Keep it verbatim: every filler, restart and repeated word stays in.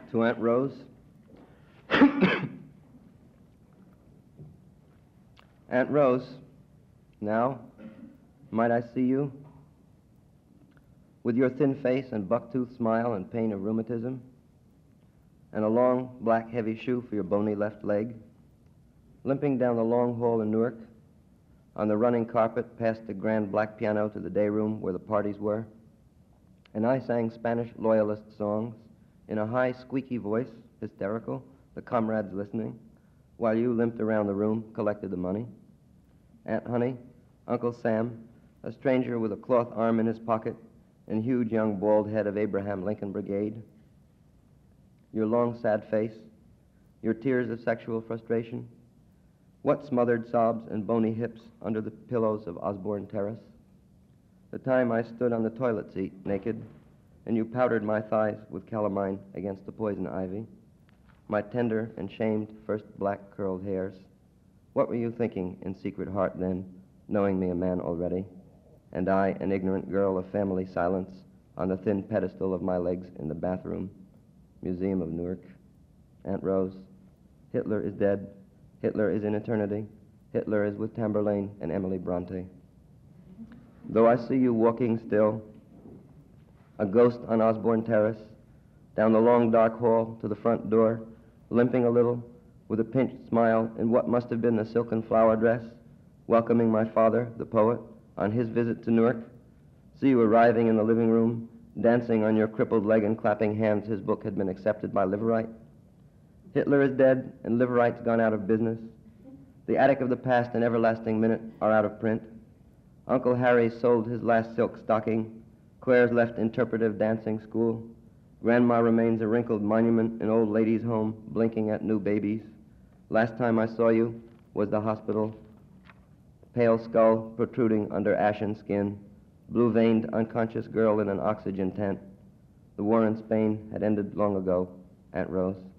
To Aunt Rose. Aunt Rose, now, might I see you? With your thin face and buck-toothed smile and pain of rheumatism, and a long, black, heavy shoe for your bony left leg, limping down the long hall in Newark, on the running carpet past the grand black piano to the day room where the parties were, and I sang Spanish loyalist songs in a high, squeaky voice, hysterical, the comrades listening, while you limped around the room, collected the money. Aunt Honey, Uncle Sam, a stranger with a cloth arm in his pocket, and huge young bald head of Abraham Lincoln Brigade. Your long, sad face, your tears of sexual frustration, what smothered sobs and bony hips under the pillows of Osborne Terrace. The time I stood on the toilet seat naked, and you powdered my thighs with calamine against the poison ivy. My tender and shamed first black curled hairs. What were you thinking in secret heart then, knowing me a man already, and I an ignorant girl of family silence on the thin pedestal of my legs in the bathroom, Museum of Newark? Aunt Rose, Hitler is dead. Hitler is in eternity. Hitler is with Tamburlaine and Emily Bronte. Though I see you walking still, a ghost on Osborne Terrace, down the long dark hall to the front door, limping a little, with a pinched smile in what must have been a silken flower dress, welcoming my father, the poet, on his visit to Newark. See you arriving in the living room, dancing on your crippled leg and clapping hands his book had been accepted by Liverite. Hitler is dead and Liverite's gone out of business. The Attic of the Past and Everlasting Minute are out of print. Uncle Harry sold his last silk stocking. Claire's left interpretive dancing school. Grandma remains a wrinkled monument in old ladies' home, blinking at new babies. Last time I saw you was the hospital. Pale skull protruding under ashen skin. Blue-veined, unconscious girl in an oxygen tent. The war in Spain had ended long ago, Aunt Rose.